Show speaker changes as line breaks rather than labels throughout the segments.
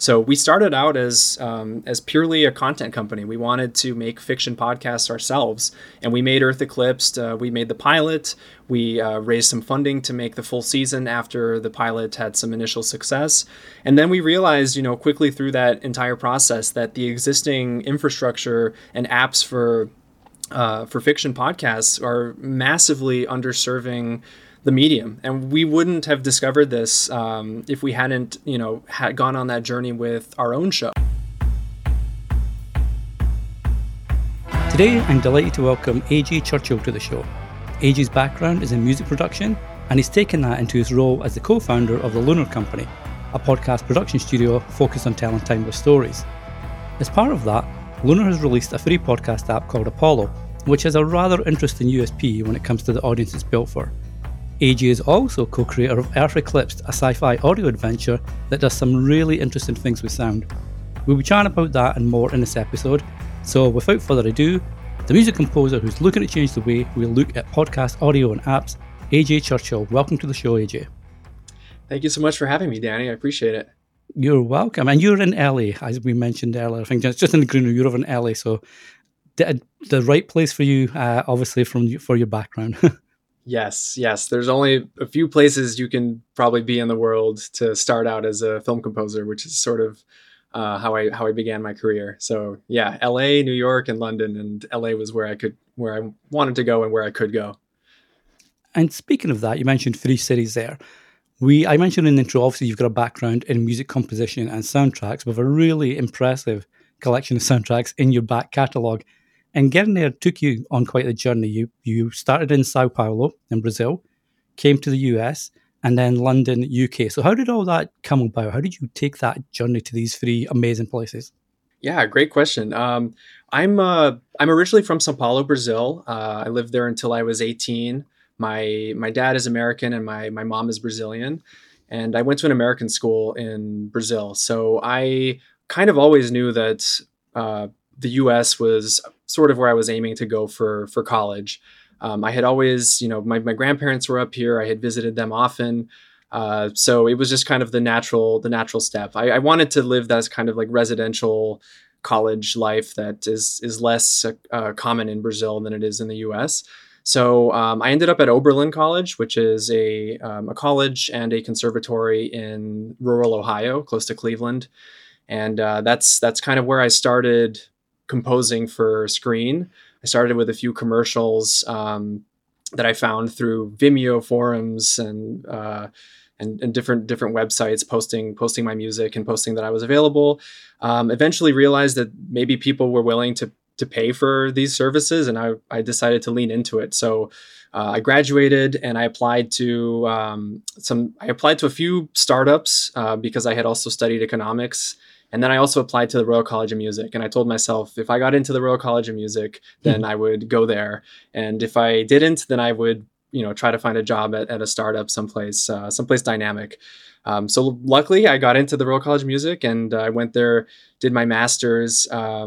So we started out as purely a content company. We wanted to make fiction podcasts ourselves, and we made Earth Eclipsed. We made the pilot. We raised some funding to make the full season after the pilot had some initial success, and then we realized, quickly through that entire process that the existing infrastructure and apps for fiction podcasts are massively underserving the medium, and we wouldn't have discovered this if we hadn't, had gone on that journey with our own show.
Today, I'm delighted to welcome AJ Churchill to the show. AJ's background is in music production, and he's taken that into his role as the co-founder of the Lunar Company, a podcast production studio focused on telling timeless stories. As part of that, Lunar has released a free podcast app called Apollo, which has a rather interesting USP when it comes to the audience it's built for. AJ is also co-creator of Earth Eclipsed, a sci-fi audio adventure that does some really interesting things with sound. We'll be chatting about that and more in this episode, so without further ado, the music composer who's looking to change the way we look at podcast audio and apps, AJ Churchill. Welcome to the show, AJ.
Thank you so much for having me, Danny. I appreciate it.
You're welcome. And you're in LA, as we mentioned earlier. I think just in the green room, you're over in LA, so the right place for you, obviously, for your background.
Yes. There's only a few places you can probably be in the world to start out as a film composer, which is sort of how I began my career. So yeah, LA, New York, and London, and LA was where I wanted to go and where I could go.
And speaking of that, you mentioned 3 cities there. I mentioned in the intro, obviously you've got a background in music composition and soundtracks with a really impressive collection of soundtracks in your back catalogue. And getting there took you on quite a journey. You started in Sao Paulo in Brazil, came to the US, and then London, UK. So how did all that come about? How did you take that journey to these 3 amazing places?
Yeah, great question. I'm originally from Sao Paulo, Brazil. I lived there until I was 18. My dad is American and my mom is Brazilian. And I went to an American school in Brazil. So I kind of always knew that the US was sort of where I was aiming to go for college. I had always, my grandparents were up here. I had visited them often. So it was just kind of the natural step. I wanted to live that as kind of like residential college life that is less common in Brazil than it is in the US. So I ended up at Oberlin College, which is a college and a conservatory in rural Ohio, close to Cleveland. And that's kind of where I started composing for screen. I started with a few commercials that I found through Vimeo forums and different websites, posting my music and posting that I was available. Eventually realized that maybe people were willing to pay for these services, and I decided to lean into it. So I graduated and I applied to a few startups because I had also studied economics. And then I also applied to the Royal College of Music. And I told myself, if I got into the Royal College of Music, then I would go there. And if I didn't, then I would, try to find a job at a startup someplace dynamic. So luckily I got into the Royal College of Music, and I went there, did my master's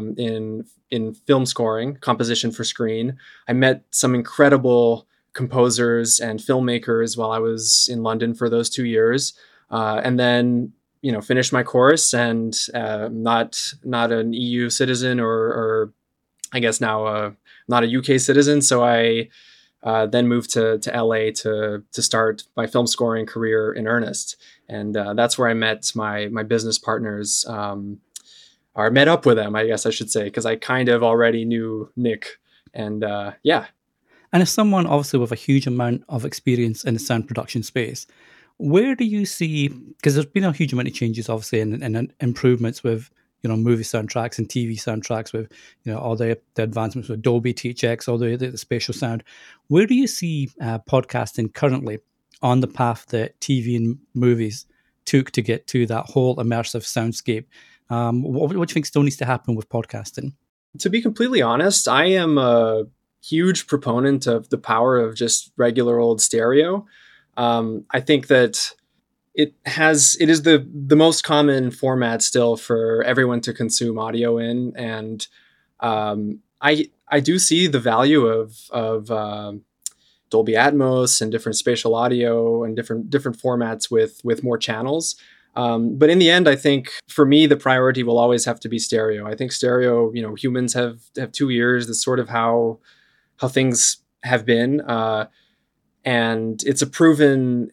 in film scoring, composition for screen. I met some incredible composers and filmmakers while I was in London for those 2 years. And then finished my course, and not an EU citizen or I guess now not a UK citizen. So I then moved to LA to start my film scoring career in earnest. And that's where I met my business partners, or met up with them, I guess I should say, because I kind of already knew Nick. And yeah.
And as someone obviously with a huge amount of experience in the sound production space, where do you see, because there's been a huge amount of changes, obviously, and improvements with, movie soundtracks and TV soundtracks with, all the advancements with Dolby, THX, all the spatial sound. Where do you see podcasting currently on the path that TV and movies took to get to that whole immersive soundscape? What do you think still needs to happen with podcasting?
To be completely honest, I am a huge proponent of the power of just regular old stereo. I think that it is the most common format still for everyone to consume audio in, and I do see the value of Dolby Atmos and different spatial audio and different formats with more channels. But in the end, I think for me, the priority will always have to be stereo. I think stereo, humans have 2 ears. That's sort of how things have been. And it's a proven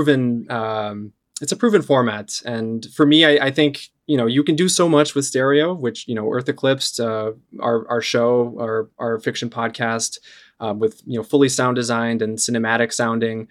format. And for me, I think, you can do so much with stereo, which, Earth Eclipsed, our show, our fiction podcast, with, fully sound designed and cinematic sounding,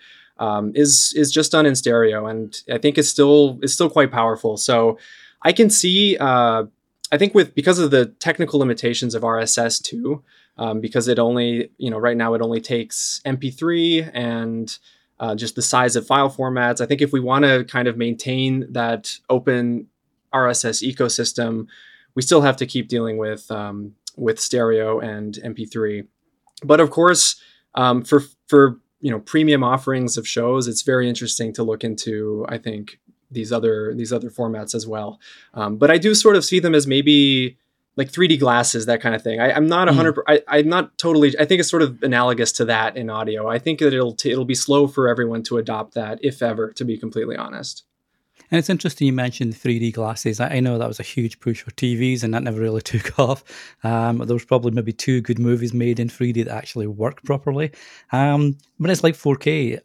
is just done in stereo. And I think it's still quite powerful. So I can see, I think because of the technical limitations of RSS2, because it only, right now it only takes MP3 and just the size of file formats. I think if we want to kind of maintain that open RSS ecosystem, we still have to keep dealing with stereo and MP3. But of course, for premium offerings of shows, it's very interesting to look into, I think, these other formats as well. But I do sort of see them as maybe like 3D glasses, that kind of thing. I'm not 100%. I'm not totally. I think it's sort of analogous to that in audio. I think that it'll be slow for everyone to adopt that, if ever, to be completely honest.
And it's interesting you mentioned 3D glasses. I know that was a huge push for TVs, and that never really took off. There was probably maybe 2 good movies made in 3D that actually work properly. But it's like 4K.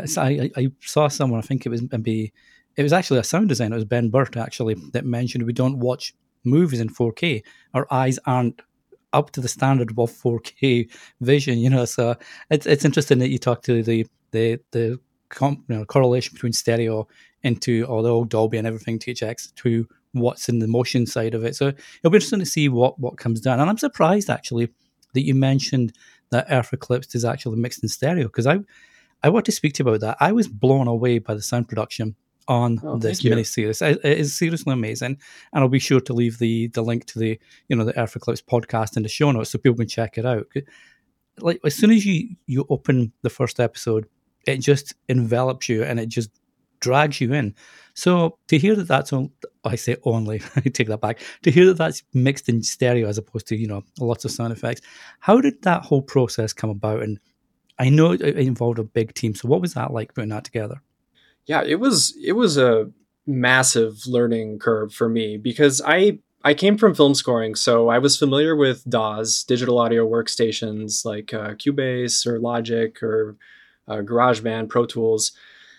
I saw someone, I think it was actually a sound designer, it was Ben Burt actually, that mentioned we don't watch movies in 4K. Our eyes aren't up to the standard of 4K vision, so it's interesting that you talk to the correlation between stereo into all the old Dolby and everything, THX, to what's in the motion side of it. So it'll be interesting to see what comes down. And I'm surprised actually that you mentioned that Earth Eclipsed is actually mixed in stereo, because I want to speak to you about that. I was blown away by the sound production on this mini-series. It is seriously amazing, and I'll be sure to leave the link to the Earth Eclipse podcast in the show notes so people can check it out. Like, as soon as you open the first episode, it just envelops you and it just drags you in. So to hear that that's I say only, I take that back, to hear that that's mixed in stereo as opposed to lots of sound effects, how did that whole process come about? And I know it involved a big team, so what was that like putting that together?
Yeah, it was a massive learning curve for me, because I came from film scoring, so I was familiar with DAWs, digital audio workstations like Cubase or Logic or GarageBand, Pro Tools,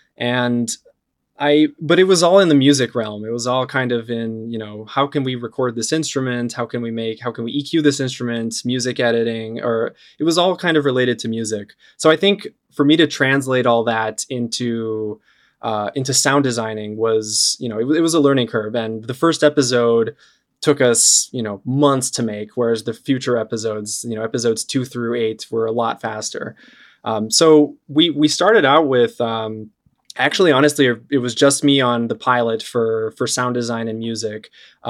but it was all in the music realm. It was all kind of in, how can we record this instrument? How can we EQ this instrument? Music editing, or it was all kind of related to music. So I think for me to translate all that into sound designing was, it was a learning curve. And the first episode took us, months to make, whereas the future episodes, episodes 2 through 8 were a lot faster. So we started out with, actually, honestly, it was just me on the pilot for sound design and music.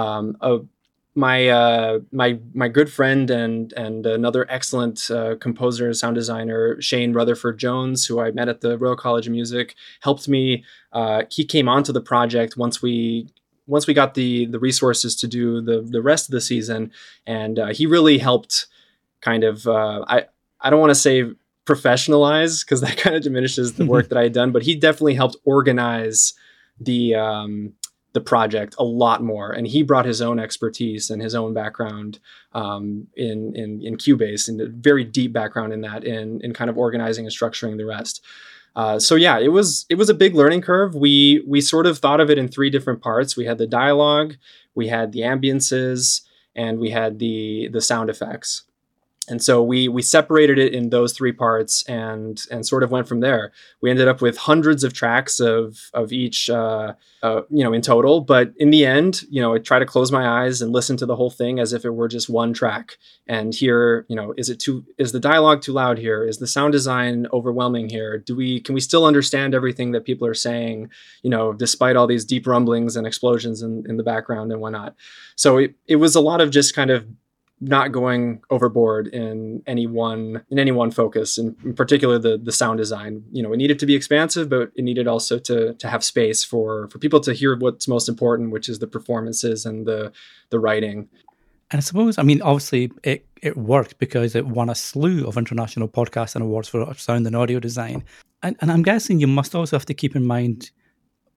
My good friend and another excellent composer and sound designer, Shane Rutherford Jones, who I met at the Royal College of Music, helped me. He came onto the project once we got the resources to do the rest of the season, and he really helped kind of I don't want to say professionalize, because that kind of diminishes the work that I had done, but he definitely helped organize the project a lot more, and he brought his own expertise and his own background in Cubase, and a very deep background in that, in kind of organizing and structuring the rest. So yeah, it was a big learning curve. We sort of thought of it in 3 different parts. We had the dialogue, we had the ambiances, and we had the sound effects. And so we separated it in those 3 parts and sort of went from there. We ended up with hundreds of tracks of each, in total. But in the end, I try to close my eyes and listen to the whole thing as if it were just one track, and hear, is the dialogue too loud here? Is the sound design overwhelming here? Can we still understand everything that people are saying, despite all these deep rumblings and explosions in the background and whatnot? So it was a lot of just kind of not going overboard in any one focus, and in particular the sound design. It needed to be expansive, but it needed also to have space for people to hear what's most important, which is the performances and the writing.
And I suppose, obviously it worked because it won a slew of international podcasts and awards for sound and audio design. And I'm guessing you must also have to keep in mind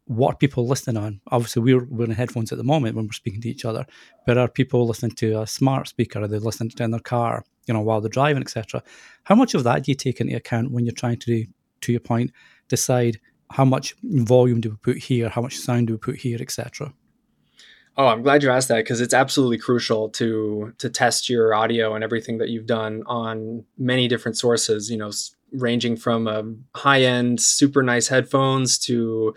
what are people listening on? Obviously, we're wearing headphones at the moment when we're speaking to each other, but are people listening to a smart speaker? Are they listening to it in their car, while they're driving, etc.? How much of that do you take into account when you're trying to your point, decide how much volume do we put here, how much sound do we put here, etc.?
Oh, I'm glad you asked that, because it's absolutely crucial to test your audio and everything that you've done on many different sources, ranging from high-end, super nice headphones to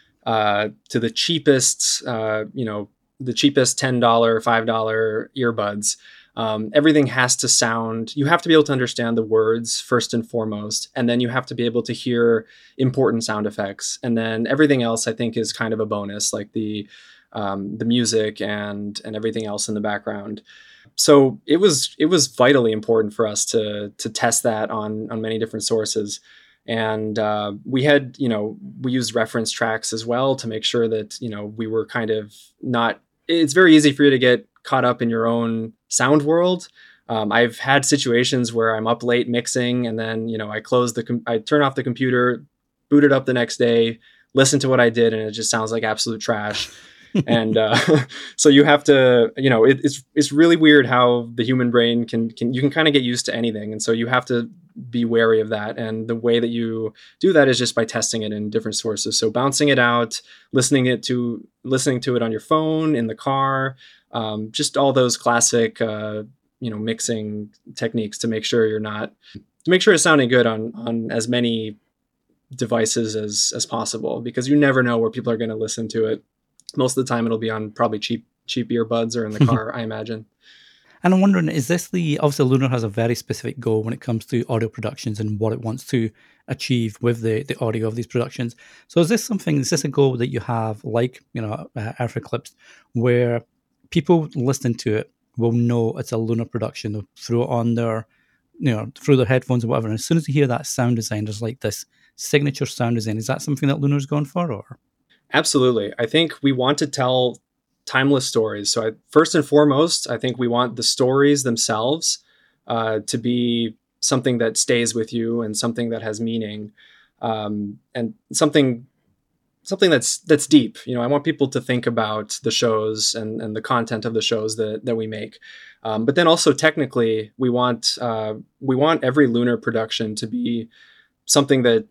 the cheapest, the cheapest $10, $5 earbuds. Everything has to sound, you have to be able to understand the words first and foremost, and then you have to be able to hear important sound effects. And then everything else, I think, is kind of a bonus, like the music and everything else in the background. So it was vitally important for us to test that on many different sources. And we had, we used reference tracks as well to make sure that, we were kind of not, it's very easy for you to get caught up in your own sound world. I've had situations where I'm up late mixing, and then, I turn off the computer, boot it up the next day, listen to what I did, and it just sounds like absolute trash. And so you have to, it's really weird how the human brain you can kind of get used to anything. And so you have to be wary of that. And the way that you do that is just by testing it in different sources. So bouncing it out, listening to it on your phone, in the car, just all those classic, mixing techniques to make sure it's sounding good on as many devices as possible, because you never know where people are going to listen to it. Most of the time it'll be on probably cheap earbuds or in the car, I imagine.
And I'm wondering, obviously Lunar has a very specific goal when it comes to audio productions and what it wants to achieve with the audio of these productions. So is this a goal that you have, like, Earth Eclipse, where people listening to it will know it's a Lunar production? They'll throw it on their, through their headphones or whatever. And as soon as they hear that sound design, there's like this signature sound design. Is that something that Lunar's going for, or?
Absolutely. I think we want to tell timeless stories. So first and foremost, I think we want the stories themselves to be something that stays with you and something that has meaning, and something that's deep. I want people to think about the shows and the content of the shows that we make. But then also technically, we want every Lunar production to be something that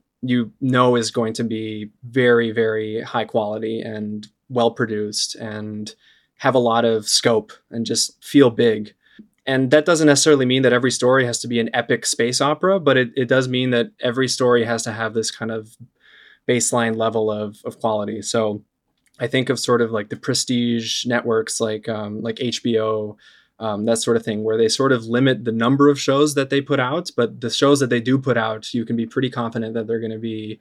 is going to be very, very high quality and well produced and have a lot of scope and just feel big. And that doesn't necessarily mean that every story has to be an epic space opera, but it does mean that every story has to have this kind of baseline level of quality. So I think of sort of like the prestige networks like HBO, that sort of thing, where they sort of limit the number of shows that they put out, but the shows that they do put out, you can be pretty confident that they're going to be,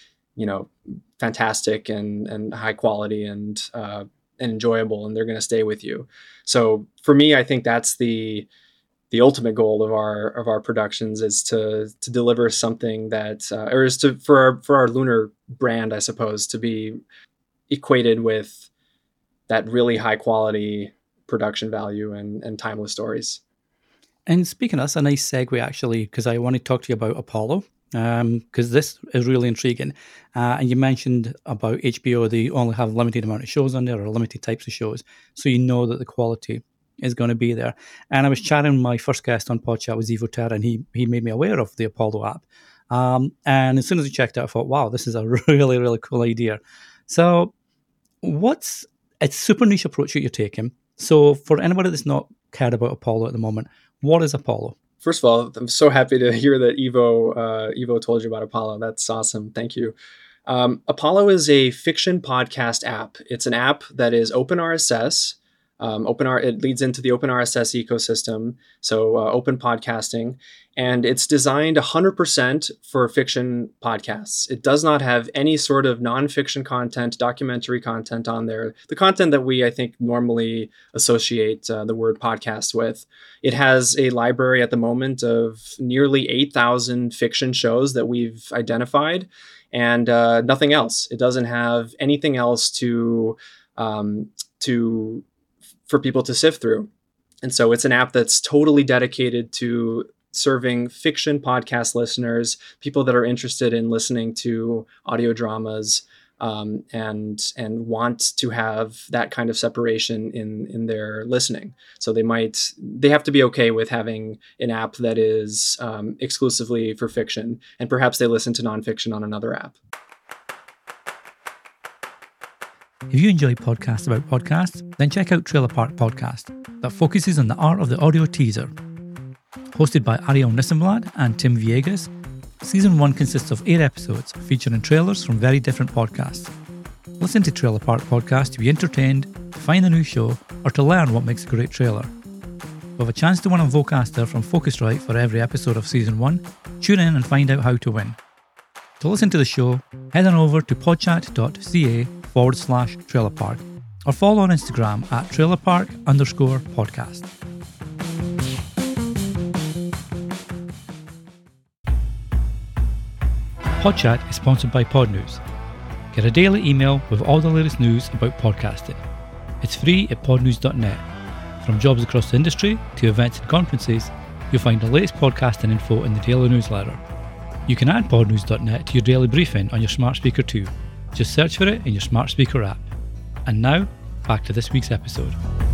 fantastic and high quality and enjoyable, and they're going to stay with you. So for me, I think that's the ultimate goal of our productions, is to deliver something that, for our Lunar brand, I suppose, to be equated with that really high quality production value and timeless stories.
And speaking of, that's a nice segue, actually, because I want to talk to you about Apollo, because this is really intriguing. And you mentioned about HBO, they only have a limited amount of shows on there, or limited types of shows, so you know that the quality is going to be there. And I was chatting, my first guest on PodChat was Evo Terra, and he made me aware of the Apollo app. And as soon as I checked it, I thought, wow, this is a really, really cool idea. So it's a super niche approach that you're taking. So for anybody that's not cared about Apollo at the moment, what is Apollo?
First of all, I'm so happy to hear that Evo told you about Apollo. That's awesome. Thank you. Apollo is a fiction podcast app. It's an app that is open RSS. It leads into the open RSS ecosystem, so open podcasting, and it's designed 100% for fiction podcasts. It does not have any sort of nonfiction content, documentary content on there, the content that we, I think, normally associate the word podcast with. It has a library at the moment of nearly 8,000 fiction shows that we've identified, and nothing else. It doesn't have anything else for people to sift through. And so it's an app that's totally dedicated to serving fiction podcast listeners, people that are interested in listening to audio dramas, and want to have that kind of separation in their listening. So they have to be okay with having an app that is exclusively for fiction, and perhaps they listen to nonfiction on another app.
If you enjoy podcasts about podcasts, then check out Trailer Park Podcast, that focuses on the art of the audio teaser. Hosted by Ariel Nissenblad and Tim Viegas, Season 1 consists of 8 episodes featuring trailers from very different podcasts. Listen to Trailer Park Podcast to be entertained, to find a new show, or to learn what makes a great trailer. You have a chance to win a Vocaster from Focusrite for every episode of Season 1. Tune in and find out how to win. To listen to the show, head on over to podchat.ca/trailerpark or follow on Instagram at trailerpark_podcast. Podchat is sponsored by Podnews. Get a daily email with all the latest news about podcasting. It's free at podnews.net. From jobs across the industry to events and conferences, you'll find the latest podcasting info in the daily newsletter. You can add podnews.net to your daily briefing on your smart speaker too. Just search for it in your smart speaker app. And now, back to this week's episode.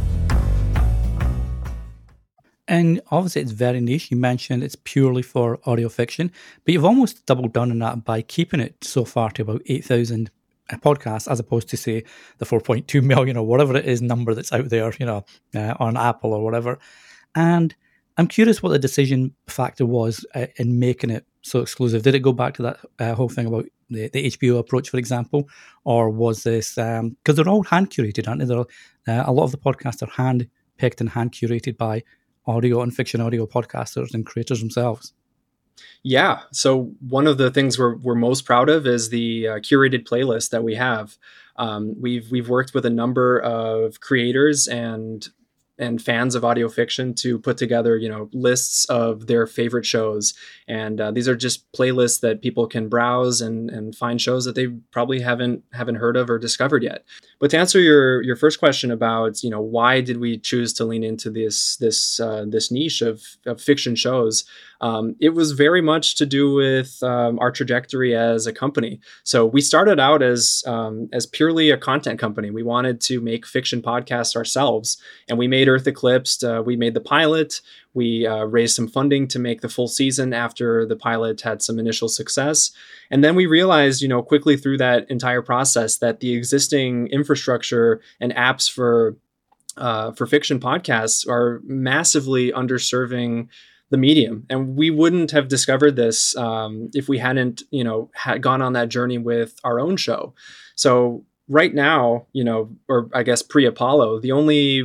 And obviously it's very niche. You mentioned it's purely for audio fiction, but you've almost doubled down on that by keeping it so far to about 8,000 podcasts, as opposed to, say, the 4.2 million or whatever it is number that's out there, on Apple or whatever. And I'm curious what the decision factor was in making it so exclusive. Did it go back to that whole thing about the HBO approach, for example, or was this because they're all hand curated, aren't they? A lot of the podcasts are hand picked and hand curated by audio and fiction audio podcasters and creators themselves.
Yeah. So one of the things we're most proud of is the curated playlist that we have. We've worked with a number of creators and fans of audio fiction to put together, lists of their favorite shows. And these are just playlists that people can browse and find shows that they probably haven't heard of or discovered yet. But to answer your first question about, why did we choose to lean into this niche of fiction shows? It was very much to do with our trajectory as a company. So we started out as purely a content company. We wanted to make fiction podcasts ourselves, and we made Earth Eclipsed. We made the pilot. We raised some funding to make the full season after the pilot had some initial success. And then we realized, quickly through that entire process that the existing infrastructure and apps for fiction podcasts are massively underserving the medium. And we wouldn't have discovered this if we hadn't, had gone on that journey with our own show. So right now, or I guess pre-Apollo, the only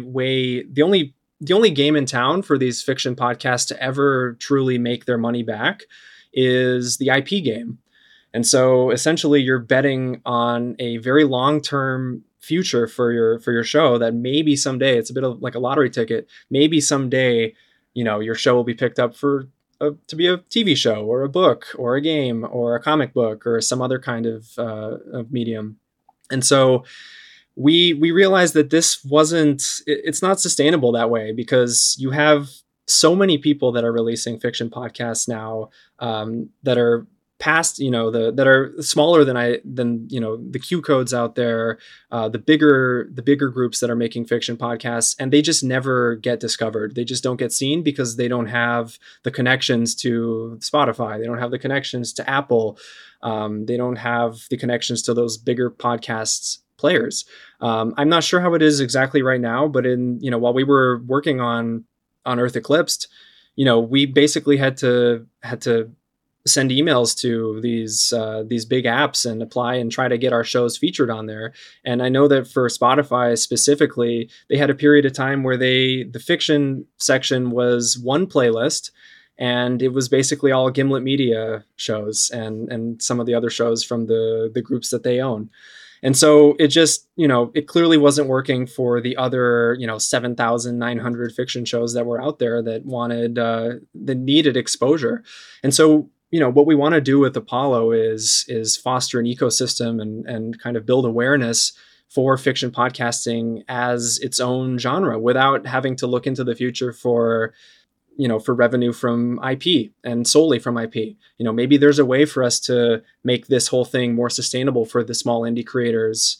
game in town for these fiction podcasts to ever truly make their money back is the IP game. And so essentially you're betting on a very long-term future for your show that maybe someday, it's a bit of like a lottery ticket, maybe someday, your show will be picked up to be a TV show or a book or a game or a comic book or some other kind of medium. And so we realized that it's not sustainable that way, because you have so many people that are releasing fiction podcasts now that are past, that are smaller than the Q codes out there, the bigger groups that are making fiction podcasts, and they just never get discovered. They just don't get seen because they don't have the connections to Spotify. They don't have the connections to Apple. They don't have the connections to those bigger podcasts players. I'm not sure how it is exactly right now, but while we were working on Earth Eclipsed, we basically had to send emails to these big apps and apply and try to get our shows featured on there. And I know that for Spotify specifically, they had a period of time where the fiction section was one playlist, and it was basically all Gimlet Media shows and some of the other shows from the groups that they own. And so it just, it clearly wasn't working for the other, 7,900 fiction shows that were out there that needed exposure. And so, what we want to do with Apollo is foster an ecosystem and kind of build awareness for fiction podcasting as its own genre without having to look into the future for for revenue from IP and solely from IP. Maybe there's a way for us to make this whole thing more sustainable for the small indie creators.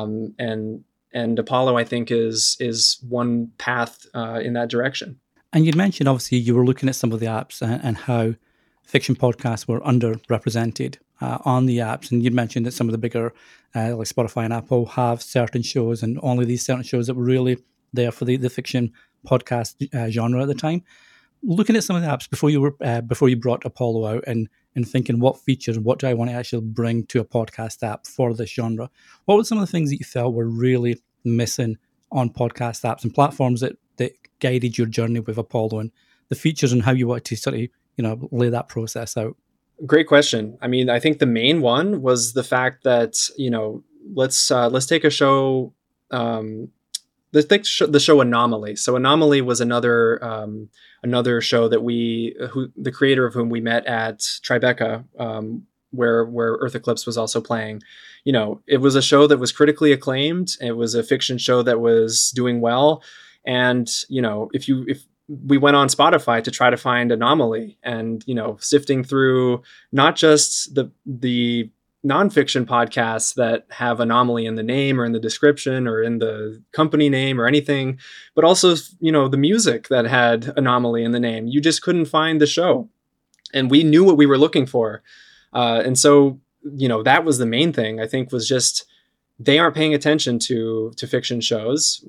And Apollo, I think, is one path in that direction.
And you mentioned, obviously, you were looking at some of the apps and how fiction podcasts were underrepresented on the apps. And you mentioned that some of the bigger, like Spotify and Apple, have certain shows, and only these certain shows that were really there for the fiction podcast genre at the time. Looking at some of the apps before you brought Apollo out and thinking what features, what do I want to actually bring to a podcast app for this genre? What were some of the things that you felt were really missing on podcast apps and platforms that guided your journey with Apollo, and the features and how you wanted to sort of, lay that process out?
Great question. I mean, I think the main one was the fact that, let's take a show, let's take the show Anomaly. So Anomaly was another show that the creator of whom we met at Tribeca, where Earth Eclipse was also playing. It was a show that was critically acclaimed. It was a fiction show that was doing well. And, if we went on Spotify to try to find Anomaly, and, sifting through not just the nonfiction podcasts that have Anomaly in the name or in the description or in the company name or anything, but also, the music that had Anomaly in the name. You just couldn't find the show. And we knew what we were looking for. And so, that was the main thing, I think, was just they aren't paying attention to fiction shows.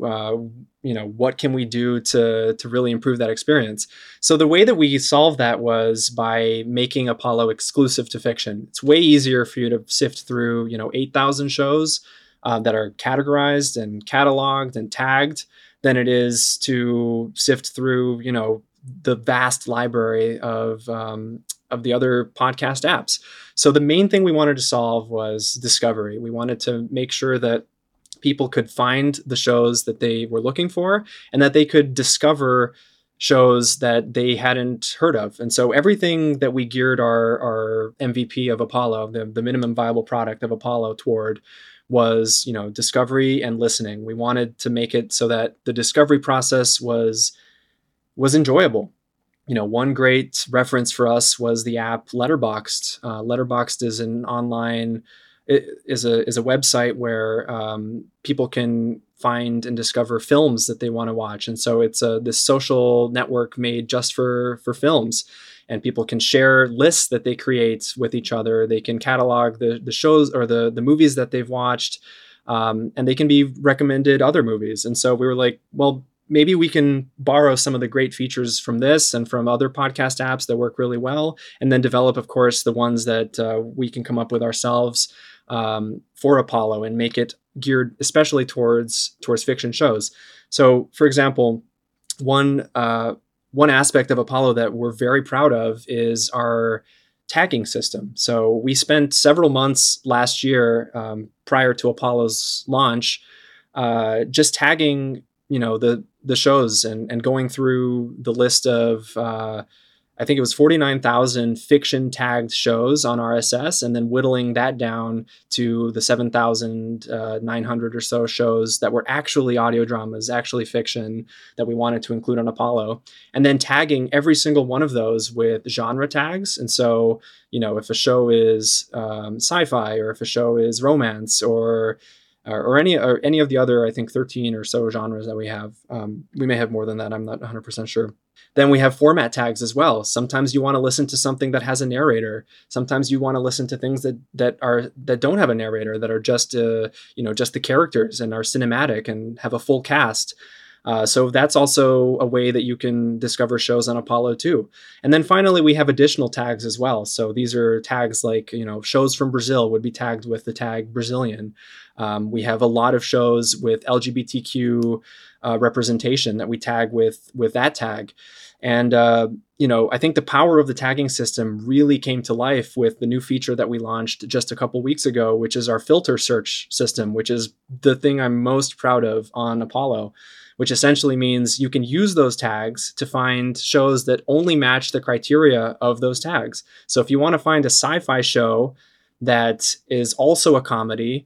What can we do to really improve that experience? So the way that we solved that was by making Apollo exclusive to fiction. It's way easier for you to sift through, 8,000 shows that are categorized and cataloged and tagged than it is to sift through, the vast library of the other podcast apps. So the main thing we wanted to solve was discovery. We wanted to make sure that people could find the shows that they were looking for and that they could discover shows that they hadn't heard of. And so everything that we geared our MVP of Apollo, the minimum viable product of Apollo, toward was, discovery and listening. We wanted to make it so that the discovery process was enjoyable. One great reference for us was the app Letterboxd. Letterboxd is an online, is a website where people can find and discover films that they want to watch. And so it's this social network made just for films. And people can share lists that they create with each other. They can catalog the shows or the movies that they've watched, and they can be recommended other movies. And so we were like, well, maybe we can borrow some of the great features from this and from other podcast apps that work really well, and then develop, of course, the ones that we can come up with ourselves for Apollo and make it geared especially towards fiction shows. So, for example, one aspect of Apollo that we're very proud of is our tagging system. So we spent several months last year prior to Apollo's launch just tagging the shows and going through the list of, I think it was 49,000 fiction tagged shows on RSS, and then whittling that down to the 7,900 or so shows that were actually audio dramas, actually fiction, that we wanted to include on Apollo, and then tagging every single one of those with genre tags. And so, if a show is sci-fi, or if a show is romance, or any of the other, I think, 13 or so genres that we have. We may have more than that. I'm not 100% sure. Then we have format tags as well. Sometimes you want to listen to something that has a narrator. Sometimes you want to listen to things that don't have a narrator, that are just just the characters and are cinematic and have a full cast. So that's also a way that you can discover shows on Apollo too. And then finally, we have additional tags as well. So these are tags like, shows from Brazil would be tagged with the tag Brazilian. We have a lot of shows with LGBTQ representation that we tag with that tag. And, I think the power of the tagging system really came to life with the new feature that we launched just a couple weeks ago, which is our filter search system, which is the thing I'm most proud of on Apollo, which essentially means you can use those tags to find shows that only match the criteria of those tags. So if you want to find a sci-fi show that is also a comedy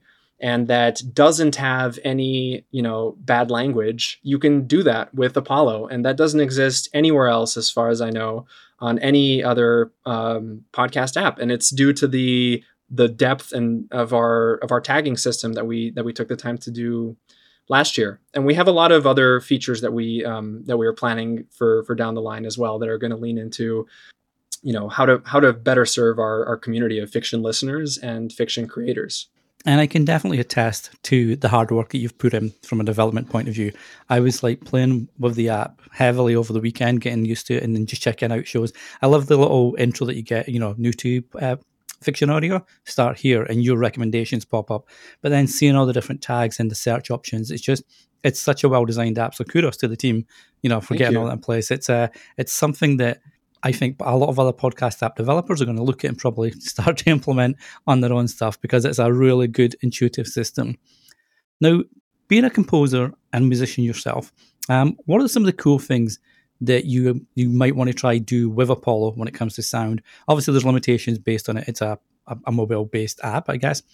and that doesn't have any, bad language, you can do that with Apollo. And that doesn't exist anywhere else, as far as I know, on any other podcast app. And it's due to the depth and of our tagging system that we took the time to do last year. And we have a lot of other features that we are planning for down the line as well, that are going to lean into, how to better serve our community of fiction listeners and fiction creators.
And I can definitely attest to the hard work that you've put in from a development point of view. I was like playing with the app heavily over the weekend, getting used to it, and then just checking out shows. I love the little intro that you get, YouTube fiction audio, start here, and your recommendations pop up. But then seeing all the different tags and the search options, it's such a well-designed app. So kudos to the team, for getting all that in place. It's something that I think a lot of other podcast app developers are going to look at and probably start to implement on their own stuff, because it's a really good intuitive system. Now, being a composer and musician yourself, what are some of the cool things that you might want to try do with Apollo when it comes to sound? Obviously, there's limitations based on it. It's a mobile-based app, I guess.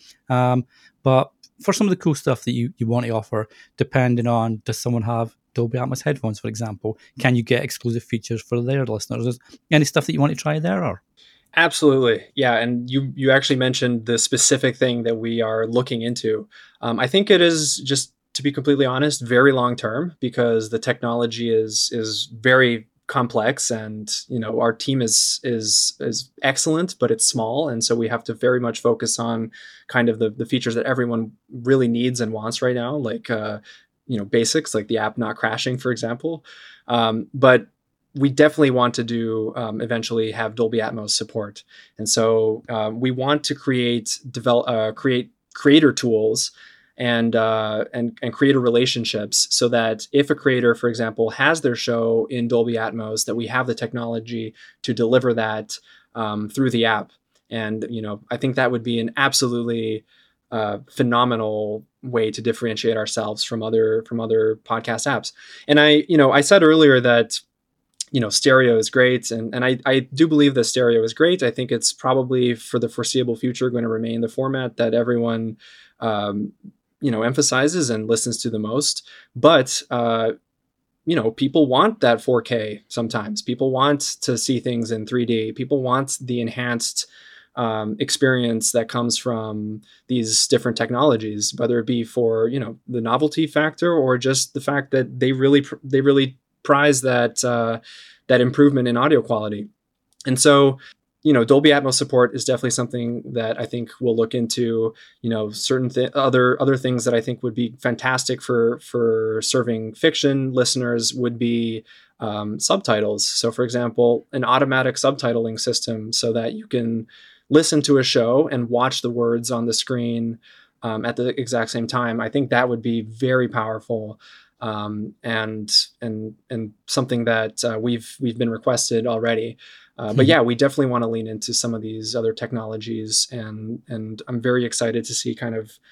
But for some of the cool stuff that you want to offer, depending on, does someone have Dolby Atmos headphones, for example? Can you get exclusive features for their listeners? Is any stuff that you want to try there? Or
Absolutely. Yeah. And you actually mentioned the specific thing that we are looking into. I think it is, just to be completely honest, very long term, because the technology is very complex, and our team is excellent, but it's small, and so we have to very much focus on kind of the features that everyone really needs and wants right now, like basics like the app not crashing, for example. But we definitely want to do eventually have Dolby Atmos support, and so we want to create creator tools and creator relationships, so that if a creator, for example, has their show in Dolby Atmos, that we have the technology to deliver that through the app. And I think that would be an absolutely phenomenal way to differentiate ourselves from other podcast apps. And I said earlier that stereo is great, and I do believe that stereo is great. I think it's probably for the foreseeable future going to remain the format that everyone emphasizes and listens to the most. But people want that 4K sometimes. People want to see things in 3D. People want the enhanced experience that comes from these different technologies, whether it be for the novelty factor, or just the fact that they really prize that improvement in audio quality. And so Dolby Atmos support is definitely something that I think we'll look into. Certain other things that I think would be fantastic for serving fiction listeners would be subtitles. So, for example, an automatic subtitling system, so that you can listen to a show and watch the words on the screen at the exact same time. I think that would be very powerful, and something that we've been requested already. But yeah, we definitely want to lean into some of these other technologies, and I'm very excited to see kind of,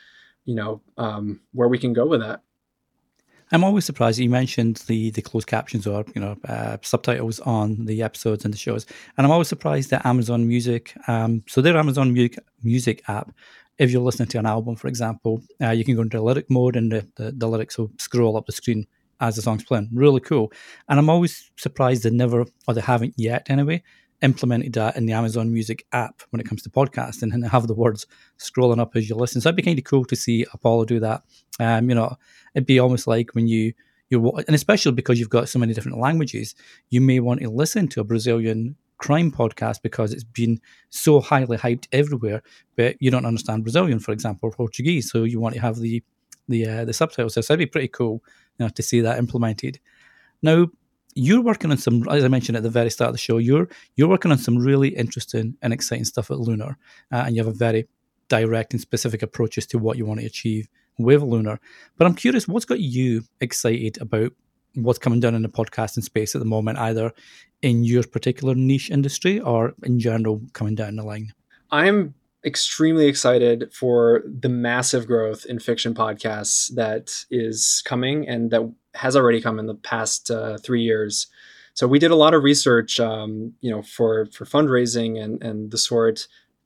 where we can go with that.
I'm always surprised. You mentioned the closed captions or subtitles on the episodes and the shows, and I'm always surprised that Amazon Music, so their Amazon Music app, if you're listening to an album, for example, you can go into lyric mode, and the lyrics will scroll up the screen as the song's playing. Really cool. And I'm always surprised they haven't yet anyway, implemented that in the Amazon Music app when it comes to podcasting, and have the words scrolling up as you listen. So it'd be kind of cool to see Apollo do that. It'd be almost like when you're, and especially because you've got so many different languages, you may want to listen to a Brazilian crime podcast because it's been so highly hyped everywhere, but you don't understand Brazilian, for example, or Portuguese, so you want to have the subtitles there. So that'd be pretty cool, to see that implemented. Now, you're working on some, as I mentioned at the very start of the show, you're working on some really interesting and exciting stuff at Lunar, and you have a very direct and specific approaches to what you want to achieve with Lunar. But I'm curious, what's got you excited about what's coming down in the podcasting space at the moment, either in your particular niche industry or in general coming down the line?
I'm extremely excited for the massive growth in fiction podcasts that is coming, and that has already come in the past 3 years. So we did a lot of research, for fundraising and the sort,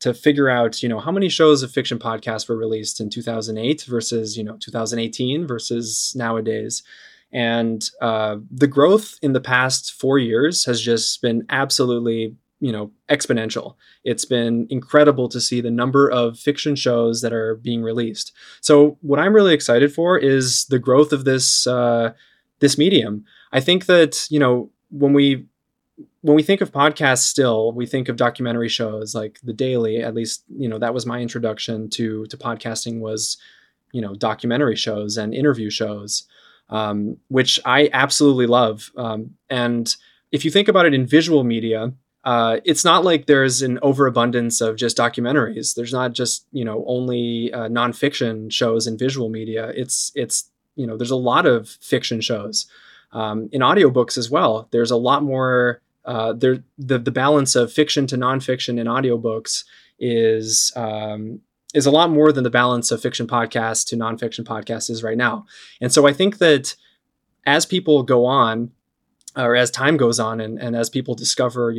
to figure out, how many shows of fiction podcasts were released in 2008 versus, 2018 versus nowadays. And the growth in the past 4 years has just been absolutely, exponential. It's been incredible to see the number of fiction shows that are being released. So what I'm really excited for is the growth of this medium. I think that, when we think of podcasts still, we think of documentary shows like The Daily. At least, that was my introduction to podcasting was, documentary shows and interview shows, which I absolutely love. And if you think about it in visual media, it's not like there's an overabundance of just documentaries. There's not just, only nonfiction shows in visual media. It's there's a lot of fiction shows. In audiobooks as well, there's a lot more. The balance of fiction to nonfiction in audiobooks is a lot more than the balance of fiction podcasts to nonfiction podcasts is right now. And so I think that as people go on, or as time goes on, and as people discover,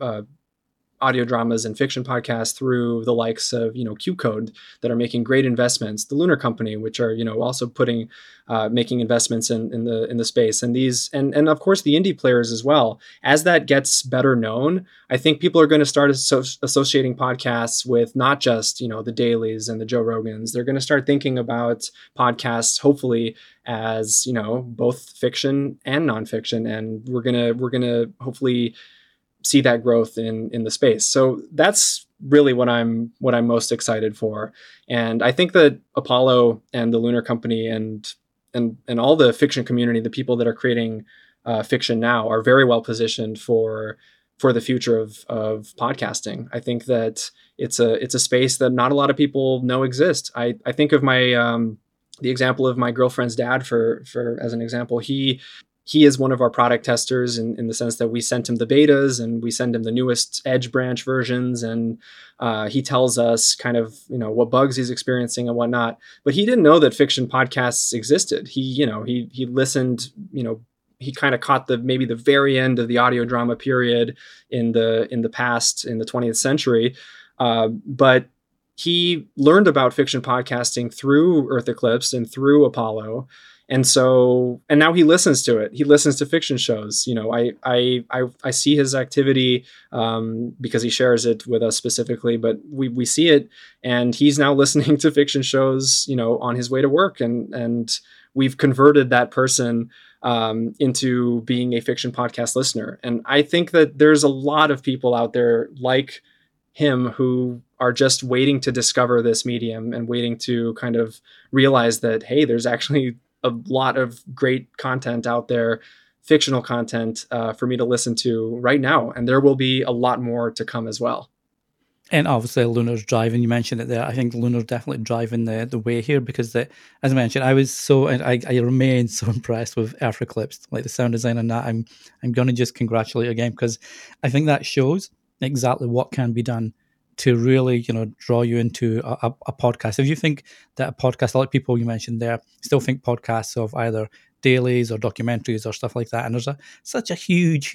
audio dramas and fiction podcasts through the likes of, Q Code that are making great investments, the Lunar Company, which are, also making investments in the space, and these, and of course the indie players as well. As that gets better known, I think people are going to start associating podcasts with not just, the dailies and the Joe Rogans. They're going to start thinking about podcasts, hopefully, as, both fiction and nonfiction. And we're going to hopefully see that growth in the space. So that's really what I'm most excited for. And I think that Apollo and the Lunar Company and all the fiction community, the people that are creating fiction now, are very well positioned for the future of podcasting. I think that it's a space that not a lot of people know exists. I think of my the example of my girlfriend's dad for as an example. He is one of our product testers in the sense that we sent him the betas and we send him the newest Edge branch versions, and he tells us kind of, what bugs he's experiencing and whatnot. But he didn't know that fiction podcasts existed. He listened, he kind of caught maybe the very end of the audio drama period in the past, in the 20th century. But he learned about fiction podcasting through Earth Eclipse and through Apollo. And now he listens to it. He listens to fiction shows. I see his activity because he shares it with us specifically, but we see it, and he's now listening to fiction shows, on his way to work. And we've converted that person into being a fiction podcast listener. And I think that there's a lot of people out there like him who are just waiting to discover this medium and waiting to kind of realize that, hey, there's actually a lot of great content out there, fictional content, for me to listen to right now. And there will be a lot more to come as well.
And obviously Lunar's driving, you mentioned it there. I think Lunar's definitely driving the way here because, as I mentioned, I remain so impressed with Earth Eclipse, like the sound design and that. I'm going to just congratulate you again because I think that shows exactly what can be done to really, draw you into a podcast. If you think that a podcast, like people you mentioned there, still think podcasts of either dailies or documentaries or stuff like that, and there's such a huge,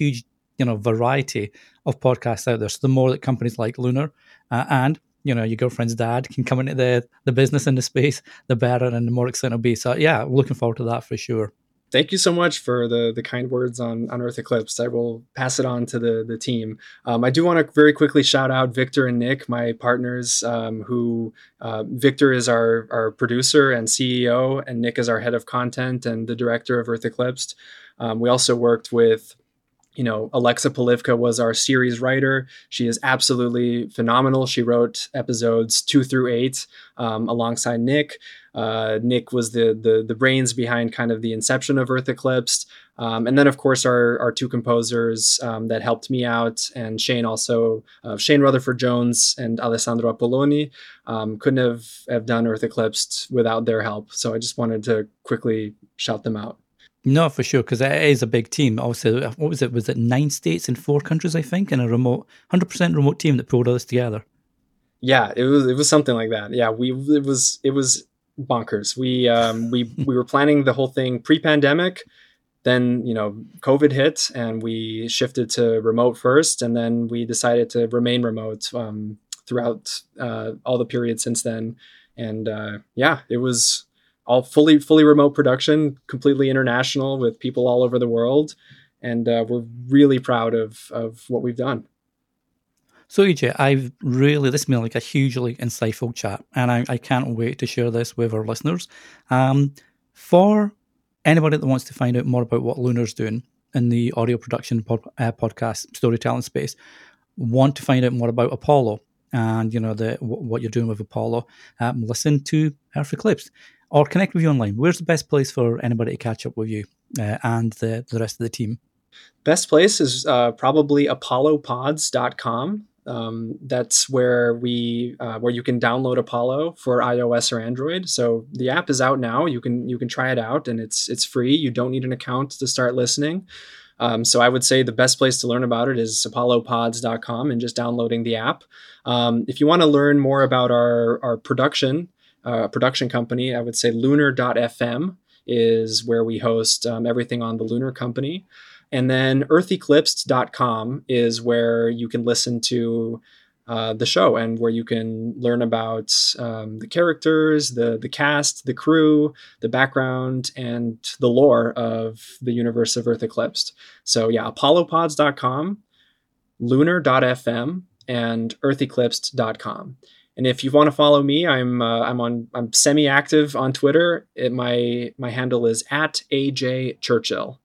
variety of podcasts out there. So the more that companies like Lunar and your girlfriend's dad can come into the business in the space, the better and the more exciting it'll be. So yeah, looking forward to that for sure.
Thank you so much for the kind words on Earth Eclipse. I will pass it on to the team. I do want to very quickly shout out Victor and Nick, my partners, who Victor is our producer and CEO, and Nick is our head of content and the director of Earth Eclipse. We also worked with, Alexa Polivka was our series writer. She is absolutely phenomenal. She wrote episodes 2 through 8 alongside Nick. Nick was the brains behind kind of the inception of Earth Eclipse. And then, of course, our two composers that helped me out, and Shane also, Shane Rutherford Jones and Alessandro Apolloni, couldn't have done Earth Eclipse without their help. So I just wanted to quickly shout them out.
No, for sure, because it is a big team. Also, what was it? Was it 9 states and 4 countries, I think, and a 100% remote team that pulled us together?
Yeah, it was something like that. Yeah, it was bonkers. We were planning the whole thing pre-pandemic. Then, COVID hit and we shifted to remote first, and then we decided to remain remote throughout all the periods since then. And it was all fully remote production, completely international with people all over the world. And we're really proud of what we've done.
So AJ, this has been like a hugely insightful chat, and I can't wait to share this with our listeners. For anybody that wants to find out more about what Lunar's doing in the audio production podcast storytelling space, want to find out more about Apollo and what you're doing with Apollo, listen to Earth Eclipsed or connect with you online. Where's the best place for anybody to catch up with you and the rest of the team?
Best place is probably apollopods.com. That's where where you can download Apollo for iOS or Android. So the app is out now. You can try it out, and it's free. You don't need an account to start listening. So I would say the best place to learn about it is apollopods.com and just downloading the app. If you want to learn more about our production company, I would say lunar.fm is where we host everything on the Lunar Company. And then eartheclipsed.com is where you can listen to the show and where you can learn about the characters, the cast, the crew, the background, and the lore of the universe of Earth Eclipsed. So yeah, apollopods.com, lunar.fm, and eartheclipsed.com. And if you want to follow me, I'm semi-active on Twitter. My handle is @AJChurchill,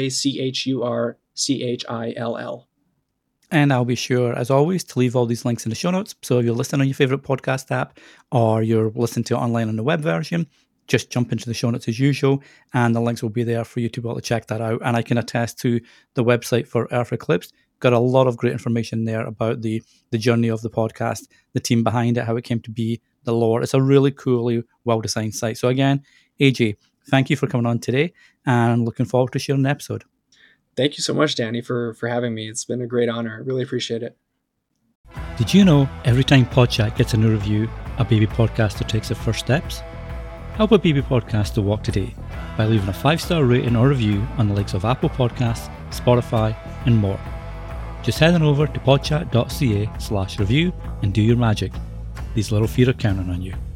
AJChurchill.
And I'll be sure, as always, to leave all these links in the show notes. So if you're listening on your favorite podcast app or you're listening to it online on the web version, just jump into the show notes as usual, and the links will be there for you to be able to check that out. And I can attest to the website for Earth Eclipsed. Got a lot of great information there about the journey of the podcast, the team behind it, how it came to be, the lore. It's a really coolly well-designed site. So again, AJ, thank you for coming on today, and looking forward to sharing the episode.
Thank you so much, Danny, for having me. It's been a great honor. I really appreciate it.
Did you know every time Podchat gets a new review, a baby podcaster takes their first steps? Help a baby podcaster walk today by leaving a 5-star rating or review on the likes of Apple Podcasts, Spotify, and more. Just head on over to podchat.ca/review and do your magic. These little feet are counting on you.